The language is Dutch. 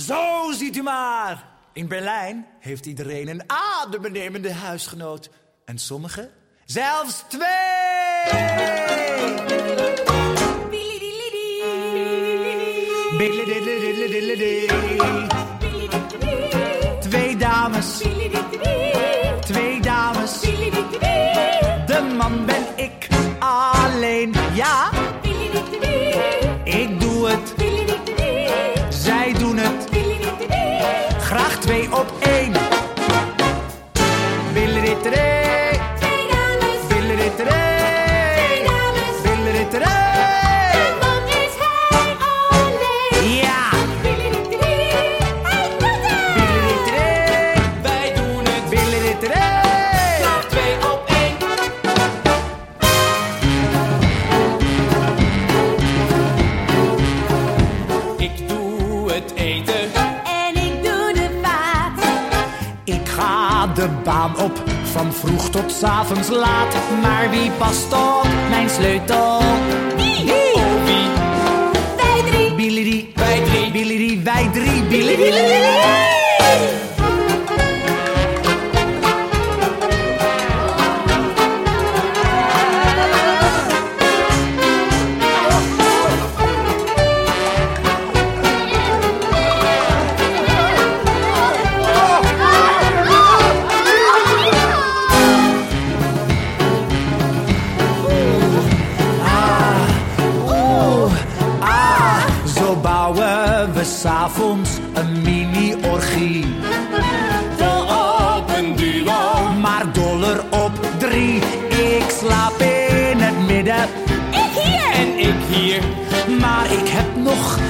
Zo ziet u maar. In Berlijn heeft iedereen een adembenemende huisgenoot. En sommigen zelfs 2. Twee dames. Twee dames. De man ben ik alleen. Ja, ik doe het. Zij doen het. Graag 2 op 1. Billeditteré. Billeditteré. Billeditteré. De man is hij alleen. Ja. Billeditteré. Wij doen het. Billeditteré. Graag 2 op 1. Ik doe het eten. En ik doe de vaat. Ik ga de baan op, van vroeg tot 's avonds laat. Maar wie past op mijn sleutel? Wie? Oh, wie? Wij 3. Billy, Wij 3. Billy, wij 3, Billy. Zo bouwen we 's avonds een mini-orgie. Vol op een duo. Maar dollar op 3. Ik slaap in het midden Ik hier. En ik hier. Maar ik heb nog